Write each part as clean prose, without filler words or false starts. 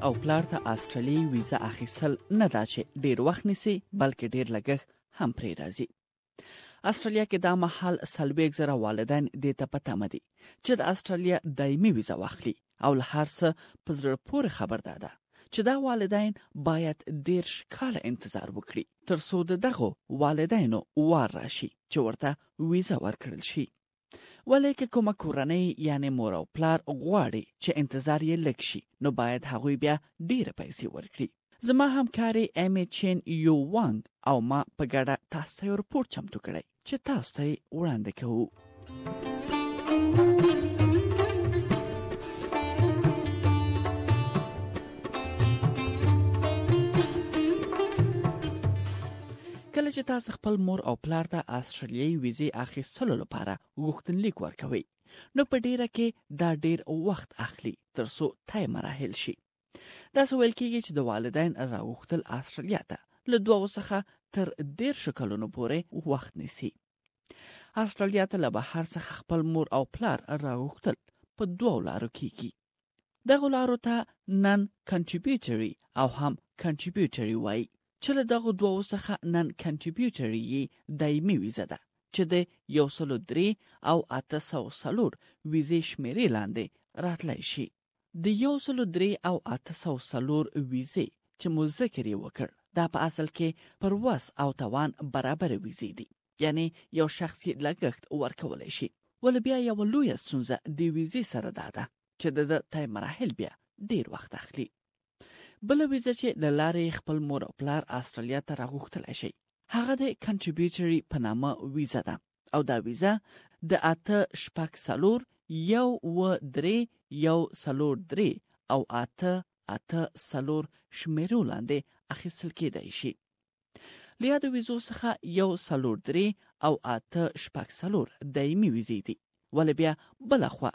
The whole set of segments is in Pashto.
او پلار ته استرالیایي ویزه اخیستل نه دا چې ډیر وخت نیسي بلکې ډیر لګښت هم پرې راځي. استرالیا کې دا مهال 40,000 والدین دې ته په تمه دي چې د استرالیا دایمي ویزه واخلي او له هر څه په زړه پورې خبر ده چې دا والدین باید 10 کاله انتظار وکړي تر څو دغه والدینو وار راشي چې ورته ویزه ورکړل شي. ولې که کومه کورنۍ یعنی مور او پلار غواړي چې انتظار یې لږ شي نو باید هغوی بیا ډیره پیسې ورکړي. زما همکاري ایمی چین یو وانګ او ما په ګډه تاسو ته رپورټ چمتو کړی چې تاسو ته وړاندې کوو. کله چې تاسو خپل مور او پلار ته استرالیایي ویزې اخیستلو لپاره غوښتنلیک ورکوي نو په ډیره کې دا ډیر وخت اخلي تر څو طی مراحل شي. دا ویل کېږي چې د والدین راغوښتل استرالیا ته له 2 څخه تر 10 کلونو پورې وخت نیسي. استرالیا ته له بهر څخه خپل مور او پلار راغوښتل په 2 لارو کېږي. دغه لارو ته نن کنټریبیوټري او هم کنټریبیوټري وایي چې له دغه 2 څخه نن کنټریبیوټري دایمي ویزه ده چې د 103 او 804 ویزې شمیرې لاندې راتلی شي. د 103 او 804 ویزې چې مو ذکر یې وکړ دا په اصل کې پر وس او توان برابر ویزې دي، یعنی یو شخص یې لګښت ورکولی شي. ول بیا یو لویه ستونزه د ویزې سره ده چې د طی مراحل بیا ډیر وخت اخلي. بل ویزه چې له لارې خپل مور او پلار استرالیا ته راغوښتلی شي هغه د کنټریبیوټري په نامه ویزه ده او دا ویزه د 804 103 او 884 شمیرو لاندې اخیستل کېدای شي. له یادو ویزو څخه 103 او 884 دایمي ویزې دي، ولې بیا بلخوا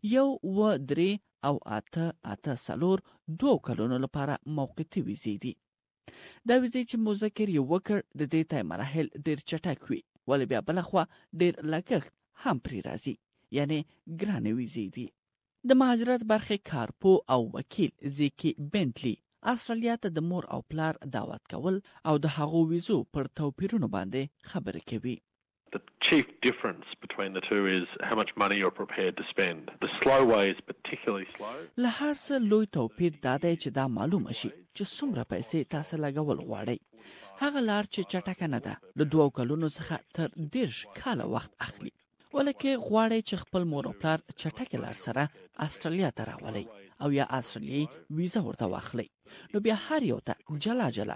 103 او 884 2 کلونو لپاره موقتي ویزې دي. دا ویزې چې مو ذکر یې وکړ د دې طی مراحل ډیر چټک وي، ولې بیا بلخوا ډیر لګښت هم پرې راځي، یعنی ګرانې ویزې دي. د مهاجرت برخې کارپو او وکیل زیکی بنټلی استرالیا ته د مور او پلار دعوت کول او د هغو ویزو پر توپیرونو باندې خبرې کوي. The chief difference between the two is how much money you're prepared to spend. The slow way is particularly slow. له هر څه لوی توپیر دا دی چې دا معلومه شي چې څومره پیسې تاسو لګول غواړئ. هغه لار چې چټکه نه ده له 2 کلونو څخه تر 10 کاله وخت اخلي. ولکه غواړئ چې خپل مور او پلار چټکه لار سره استرالیا ته راولئ او یا استرالیایي ویزه ورته واخلئ نو بیا هر یو ته جلا له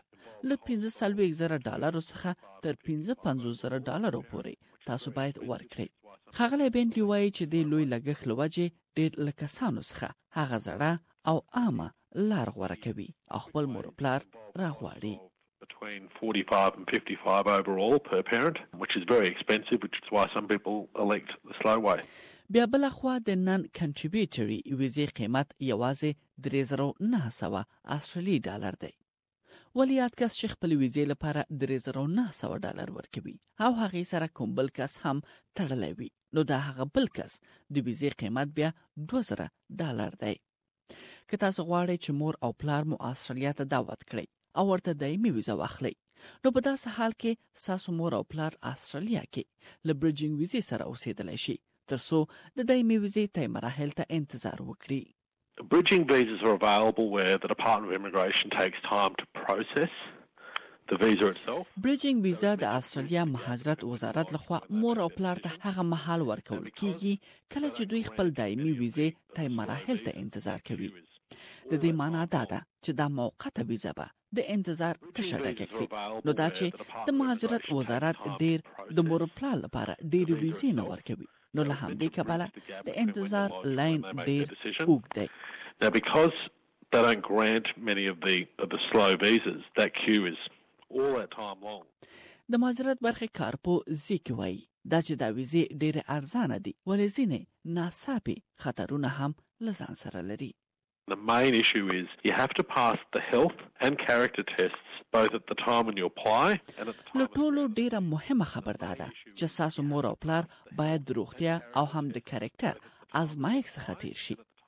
$45,000 څخه تر $55,000 پورې تاسو باید ورکړئ. ښاغلی بنټلی وایي چې د لوی لګښت له وجې ډېر له کسانو څخه هغه زړه او عامه لار غوره کوي او خپل مور او پلار راغواړي. Between 45 and 55 overall per parent, which is very expensive, which is why some people elect the slow way. بیا بلخوا د نن کنټریبیوټري ویزې قیمت یوازې $3,900 استرالیایي ډالر دی. ولی یاد کس چې خپل ویزې لپاره $3,900 ورکوي او هغې سره کوم بل کس هم تړلی وي نو دا هغه بل کس د ویزې قیمت بیا $2,000 دی. که تاسو غواړئ چې مور او پلار مو استرالیا ته دعوت کړئ او ورته دایمي ویزه واخلئ نو په داسې حال کې ستاسو مور او پلار استرالیا کې له برجینګ ویزې سره اوسېدلی شي تر څو د دایمي ویزې طی مراحل ته انتظار وکړي. Bridging visas are available where the Department of Immigration takes time to process the visa itself. برجینګ ویزا د استرالیا مهاجرت وزارت لخوا مور او پلار ته هغه مهال ورکول کیږي کله چې دوی خپل دایمي ویزې طی مراحل ته انتظار کوي. د دې معنی دا ده چې دا موقته ویزه به د انتظار تشه ډکه کړي. نو دا چې د مهاجرت وزارت ډیر د مور او پلار لپاره ډیر ویزې نه ورکوي نو له همدې کبله د انتظار لاین ډیر اوږد دی. Now because they don't grant many of the slow visas, that queue is all that time long. د مهاجرت برخې کارپو زیکی وایي دا چې دا ویزې ډیره ارزانه دي ولې ځینې ناڅاپي خطرونه هم له ځان سره لري. The main issue is you have to pass the health and character tests both at the time when you apply and at the time. له ټولو ډیره مهمه خبر ده چې تاسو مور او پلار باید د روغتیا او هم د کریکټر ازمایښت څخه تیر شي.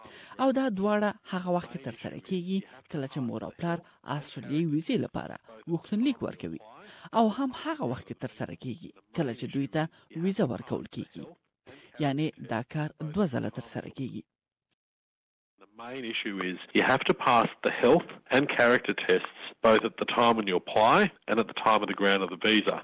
او دا دواړه هغه وخت کې ترسره کیږي کله چې مور او پلار استرالیایي ویزې لپاره غوښتنلیک ورکوي او هم هغه وخت کې ترسره کیږي کله چې دوی ته ویزه ورکول کیږي، یعنی دا کار 2 ځله ترسره کیږي. The main issue is you have to pass the health and character tests both at the time when you apply and at the time of the grant of the visa.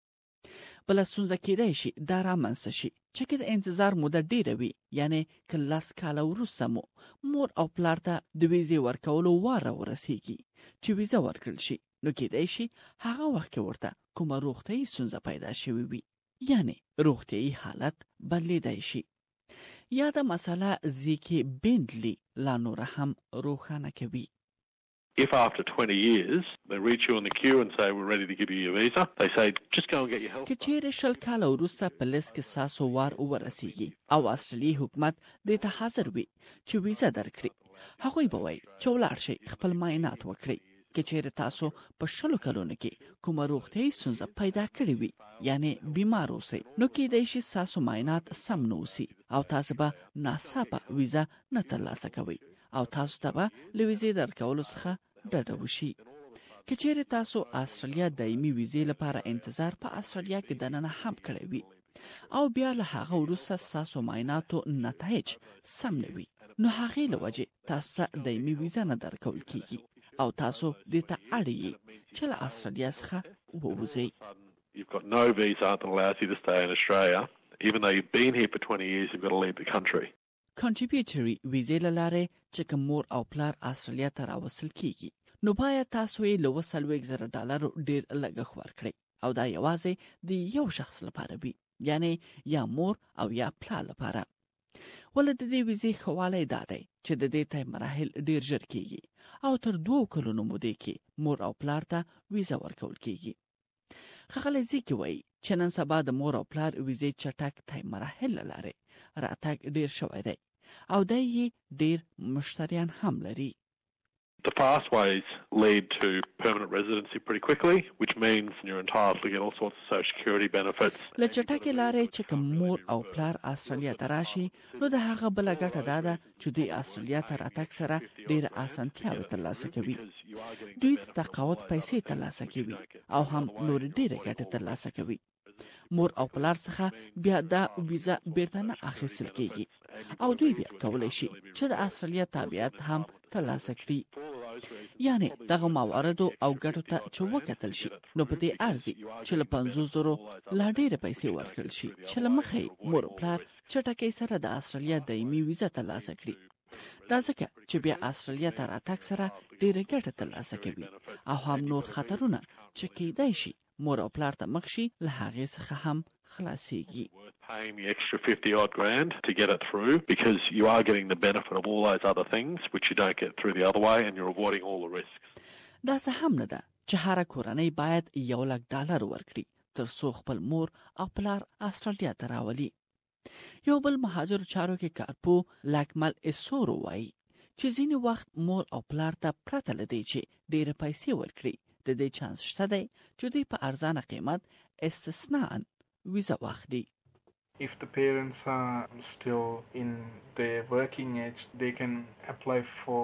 بل ستونزه کېدای شي دا رامنځته شي چې د انتظار موده ډیره وي، یعنی که 10 کاله وروسته مو مور او پلار ته د ویزې ورکولو وار ورسیږي چې ویزه ورکړل شي، نو کېدای شي هغه وخت کې ورته کومه روغتیایي ستونزه پیدا شوې وي، یعنی روغتیایي حالت بدلیدای شي. یا دا مسله زیکی بینډلی لا نور هم روښانه کوي. If after 20 years they reach you in the queue and say we're ready to give you your visa, they say just go and get your health. که چیرې 10 کاله وروسته په لیست کې ساسو وار ورسیږي او استرالیایي حکومت دې ته حاضر وي چې ویزه درکړي، هغوی به وایي چې ولاړ شئ خپل معاینات وکړئ. که چیرې تاسو په 10 کلونو کې کومه روغتیایي ستونزه پیدا کړې وي، یعنی بیمار اوسئ، نو کېدای شي ستاسو معاینات سم نه اوسي او تاسو به ناڅاپه ویزه نه ترلاسه کوئ او تاسو ته به له ویزې درکولو څخه ډډه وشي. که چیرې تاسو استرالیا دایمي ویزې لپاره انتظار په استرالیا کې دننه هم کړی وي او بیا له هغه وروسته ستاسو معایناتو نتایج سم نه وي، نو هغې له وجې تاسو ته دایمي ویزه نه درکول کیږي او تاسو دې ته اړ یې چې له استرالیا څخه ووځئ. You've got no visa that allows you to stay in Australia. Even though you've been here for 20 years, you've got to leave the country. کنټریبیوټري ویزې له لارې چې کوم مور او پلار استرالیا ته راوصل کیږي، نو باید تاسو یې له $40,000 ډیر لګښت ورکړئ او دا یوازې د یو شخص لپاره وي، یعنی یا مور او یا پلار لپاره. ولې د دې ویزې ښه والی دا دی چې د دې طی مراحل ډیر ژر کیږي او تر 2 کلونو مودې کې مور او پلار ته ویزه ورکول کیږي. ښاغلی زیکی وایي چې نن سبا د مور او پلار ویزې چټک طی مراحل له لارې راتګ ډیر شوی دی او دی یې ډیر مشتریان هم لري. The fast ways lead to permanent residency pretty quickly, which means you're entitled to get all sorts of social security benefits. له چټکې لارې چې کوم مور او پلار استرالیا ته راشي، نو د هغه بله ګټه دا ده چې دوی استرالیا ته راتګ سره ډېره اسانتیاوې ترلاسه کوي. دوی د تقاعد پیسې ترلاسه کوي او هم نور ډېرې ګټې ترلاسه کوي. مور او پلار څخه بیا دا ویزه بیرته نه اخیستل کیږي او دوی بیا کولی شي چې د استرالیا تابعیت هم ترلاسه کړي. یعنی دغه مواردو او ګټو ته چې وکتل شي، نو په دې ارزي چې له 50,000 لا ډېرې پیسې ورکړل شي چې له مخې مور او پلار چټکۍ سره د استرالیا دایمي ویزه ترلاسه کړي. دا ځکه چې بیا استرالیا ته راتګ سره ډېره ګټه ترلاسه کوي او هم نور خطرونه چې کېدای شي مور او پلار ته مخ شي له هغې څخه هم خلاصيږي. Paying the extra 50-odd grand to get it through because you are getting the benefit of all those other things which you don't get through the other way and you're avoiding all the risks. دا څه هم نه ده چې هر کورنۍ باید $100,000 ورکړي تر څو خپل مور او پلار استرالیا ته راولي. یو بل مهاجر چارو کې کارپو لاکمل اسورو وایي چې ځینې وخت مور او پلار ته پرته له دې چې ډېرې پیسې ورکړي، د دې چانس شته دی چې دوی په ارزانه قیمت استثناءً ویزه واخلي. If the parents are still in their working age, they can apply for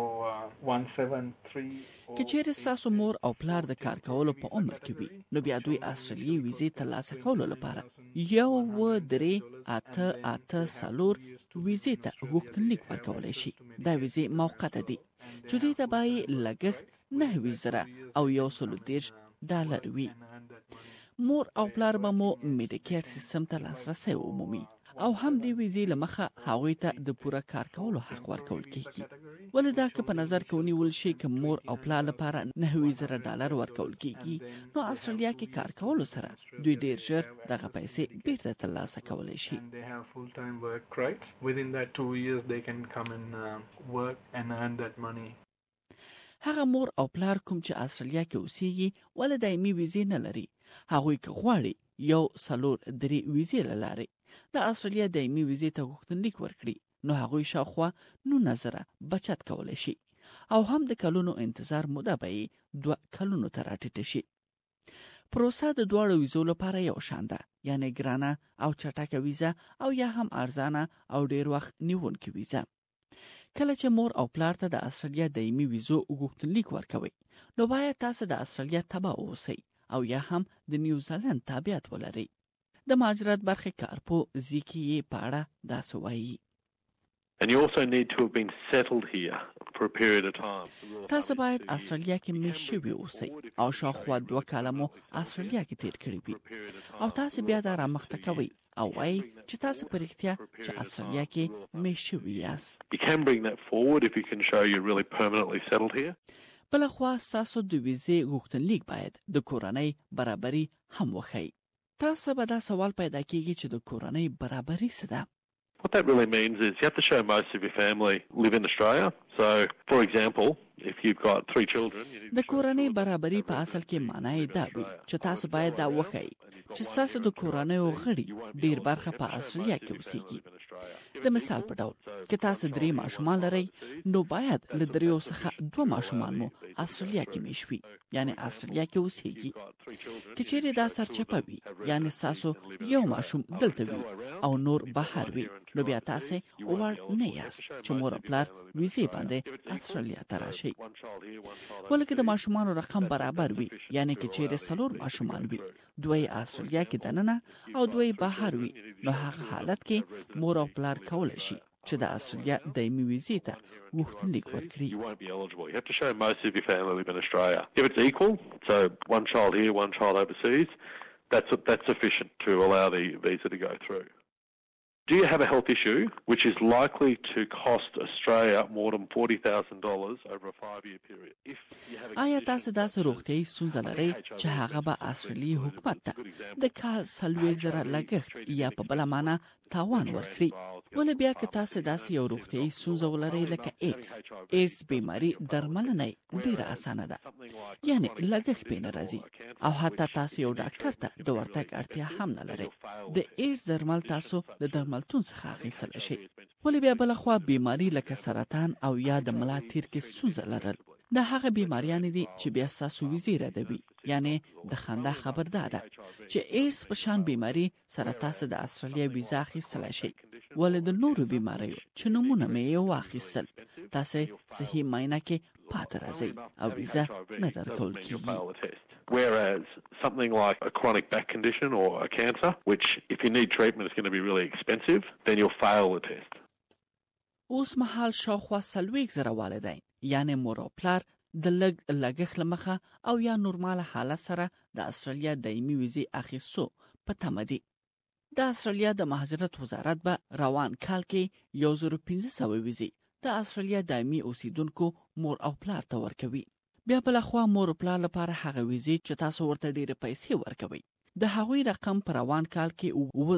173. که چیرې ستاسو مور او پلار د کار کولو په عمر کې وي، نو بیا دوی استرالیایي ویزې ترلاسه کولو لپاره 1384 ویزې ته غوښتنلیک ورکولی شي. دا ویزې موقته دي چې دوی ته به یې لګښت $9,000 او $130 وي. مور او پلار به مو میډیکیر سیستم ته لاسرسی ومومي او هم د ویزې له مخه هغوی ته د پوره کار کولو حق ورکول کیږي. ولې دا که په نظر کې ونیول شي که مور او پلار لپاره $9,000 ورکول کیږي، نو استرالیا کې کار کولو سره دوی ډیر ژر دغه پیسې بیرته ترلاسه کولی شي. They have full-time work rights. Within that 2 years they can come and work and earn that money. هغه مور او پلار کوم چې استرالیا کې اوسېږي ولې دایمي ویزې نه لري، هغوی که غواړي 143 ویزې له لارې د استرالیا دایمي ویزې ته غوښتنلیک ورکړي، نو هغوی شاوخوا 19,000 بچت کولی شي او هم د کلونو انتظار موده به یې 2 کلونو ته راټیټه شي. پروسه د دواړو ویزو لپاره یو شان ده، یعنی ګرانه او چټکه ویزه او یا هم ارزانه او ډیر وخت نیونکې ویزه. کله چې مور او پلار ته د استرالیا دایمي ویزو غوښتنلیک ورکوي نو باید تاسو د استرالیا تبع اوسئ او یا هم د نیوزیلند تابعیت ولرئ. د مهاجرت برخې کارپو زیکی یې په اړه داسې وایي. And you also need to have been settled here for a period of time. تاسو باید استرالیا کې میشت شوي اوسئ او شاوخوا 2 کاله مو استرالیا کې تیر کړي وي او تاسو بیا دا رامخته کوئ او وایي چې تاسو په رښتیا چې استرالیا کې میشت شوي یاست. You can bring that forward if you can show you're really permanently settled here. بلخوا ستاسو د ویزې غوښتنلیک باید د کورنۍ برابري هم وښیي. تاسو به دا سوال پیدا کیږي چې د کورنۍ برابري څه ده؟ What that really means is you have to show most of your family live in Australia. So, for example, if you've got 3 children... د کورنۍ برابري په اصل کې معنی دا وي چې تاسو باید دا وښیئ چې ستاسو د کورنۍ غړي ډیر برخه په استرالیا کې اوسېږي. د مثال په ډول که تاسو 3 ماشومان لرئ نو باید له 3 څخه 2 ماشومان مو استرالیا کې میشوي یعنی استرالیا کې اوسېږي. که چیرې دا سرچپه وي یعنی تاسو یو ماشوم دلته وي او نور بهر وي نو بیا تاسو وړ نه یاست چې مور او پلار ویزې باندې استرالیا ته راشي. ولکه د ماشومانو رقم برابر وي یعنی که چیرې 4 ماشومان وي 2 استرالیا کې دننه او 2 بهر وي نو هغه حالت کې مور او پلار کولای شي چې د استرالیا دایمي ویزې ته غوښتنلیک ورکړي. You won't be eligible. You have to show most of your family live in Australia. If it's equal, so 1 child here, 1 child overseas, that's sufficient to allow the visa to go through. Do you have a health issue which is likely to cost Australia more than $40,000 over a 5-year period? آیا تاسو داسې روغتیایي ستونزه لرئ چې هغه به استرالیایي حکومت ته د کال 40,000 لګښت یا په بله معنا تاوان ورکړي؟ ولې بیا که تاسو داسې یو روغتیایي ستونزه ولرئ لکه ایډز بیماري درملنه ډیره اسانه ده یعنی لګښت پې نه راځي او حتی تاسو یو ډاکټر ته د ورتګ اړتیا هم نه لرئ. د ایډز درمل تاسو د درملتون څخه اخیستلی شئ. ولې بیا بلخوا بیماري لکه سرطان او یا د ملا تیر کې ستونزه لرل دا هغه بیماریانې دي چې بیا ستاسو ویزې ردوي. یعنی د خندا خبر دا ده چې ایډز په شان بیماري سره تاسو د استرالیا ویزا اخیستلی شئ. ولې د نورو بیماریو چې نومونه مې یې واخیستل تاسو صحیح معاینه کې پاتې راځئ او ویزا نه درکول کیږي. Whereas something like a chronic back condition or a cancer, which if you need treatment is going to be really expensive, then you'll fail the test. اوس مهال شاوخوا 40,000 والدین یعنی مور او پلار د لګښت لمخه او یا نورمال حالت سره د استرالیا دایمي ویزې اخیستو په تمه دي. د استرالیا د مهاجرت وزارت به روان کال کې 1500 ویزې د استرالیا دایمي اوسیدونکو مور او پلار ته ورکوي. بیا بل خو مور او پلار لپاره هغه ویزې چې تاسو ورته ډیره پیسې ورکوي د هغوی رقم پر روان کال کې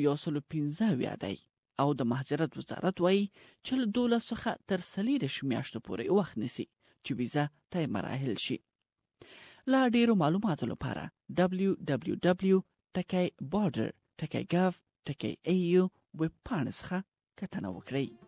2115 دی او د مهاجرت وزارت وایي چې له 12 څخه تر 4 میاشتو پورې وخت نیسي چې ویزا ته مراحل شي. لا ډیرو معلوماتو لپاره www.border.gov.au ویب پاڼې څخه کتنه وکړئ.